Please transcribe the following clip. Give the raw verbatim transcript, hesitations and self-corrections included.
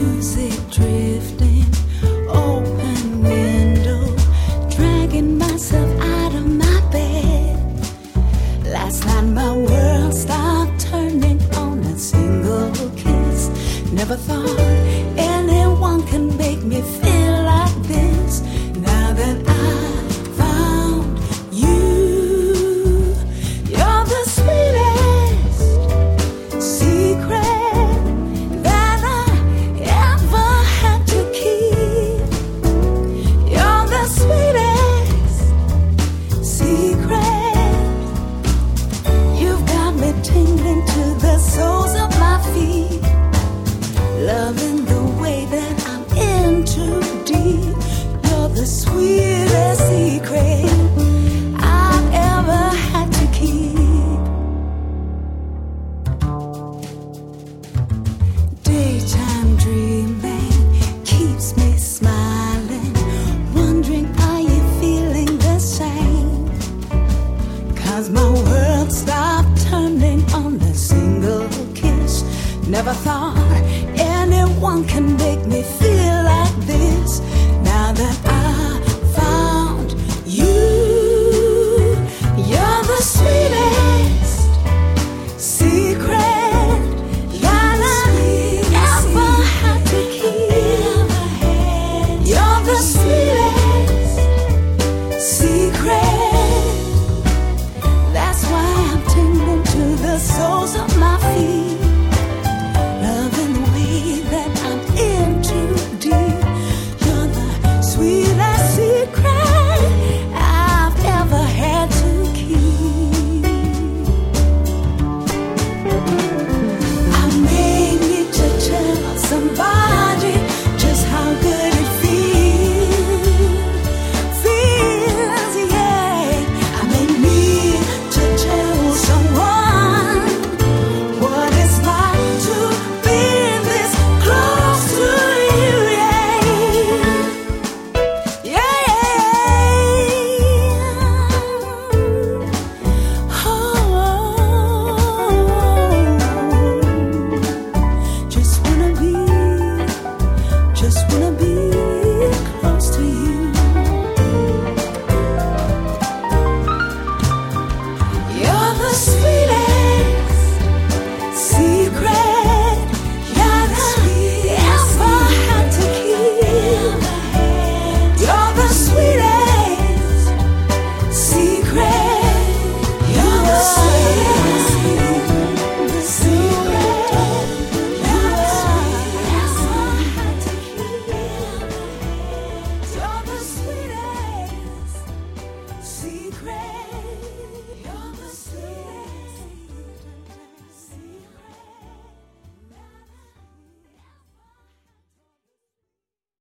music drifting, open window, dragging myself out of my bed. Last night my world stopped turning on a single kiss. Never thought anyone can make me feel like this. Now that I found you, you're the sweetest secret that I ever had to keep. You're the sweetest secret. You've got me tingling to the soles of my feet, loving the way that I'm in too deep. You're the sweetest secret I've ever had to keep. Daytime dreaming keeps me smiling, wondering are you feeling the same? 'Cause my world stopped turning on a single kiss. Never thought anyone can make me feel